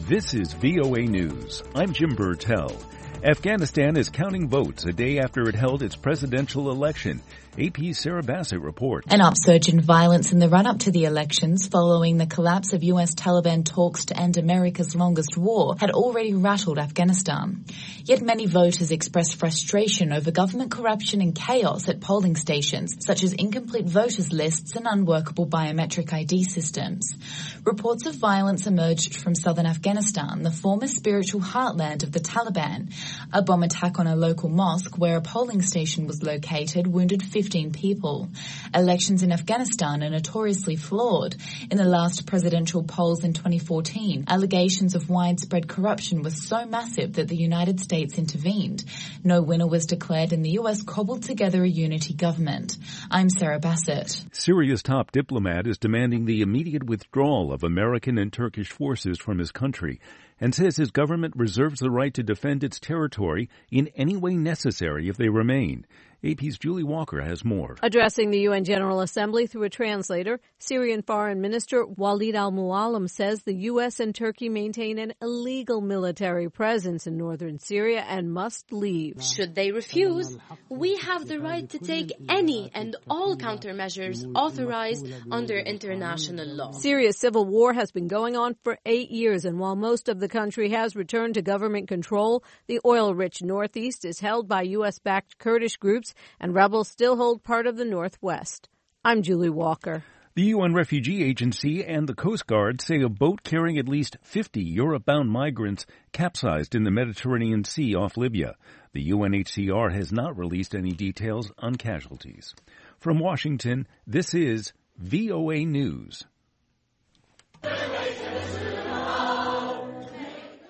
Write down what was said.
This is VOA News. I'm Jim Burtell. Afghanistan is counting votes a day after it held its presidential election. AP's Sarah Bassett reports. An upsurge in violence in the run-up to the elections following the collapse of US Taliban talks to end America's longest war had already rattled Afghanistan. Yet many voters expressed frustration over government corruption and chaos at polling stations, such as incomplete voters lists and unworkable biometric ID systems. Reports of violence emerged from southern Afghanistan, the former spiritual heartland of the Taliban. A bomb attack on a local mosque where a polling station was located wounded 15 people. Elections in Afghanistan are notoriously flawed. In the last presidential polls in 2014, allegations of widespread corruption were so massive that the United States intervened. No winner was declared and the US cobbled together a unity government. I'm Sarah Bassett. Syria's top diplomat is demanding the immediate withdrawal of American and Turkish forces from his country and says his government reserves the right to defend its territory in any way necessary if they remain. AP's Julie Walker has more. Addressing the UN General Assembly through a translator, Syrian Foreign Minister Walid al-Muallim says the U.S. and Turkey maintain an illegal military presence in northern Syria and must leave. Should they refuse, we have the right to take any and all countermeasures authorized under international law. Syria's civil war has been going on for 8 years, and while most of the country has returned to government control, the oil-rich northeast is held by U.S.-backed Kurdish groups, and rebels still hold part of the northwest. I'm Julie Walker. The UN Refugee Agency and the Coast Guard say a boat carrying at least 50 Europe-bound migrants capsized in the Mediterranean Sea off Libya. The UNHCR has not released any details on casualties. From Washington, this is VOA News.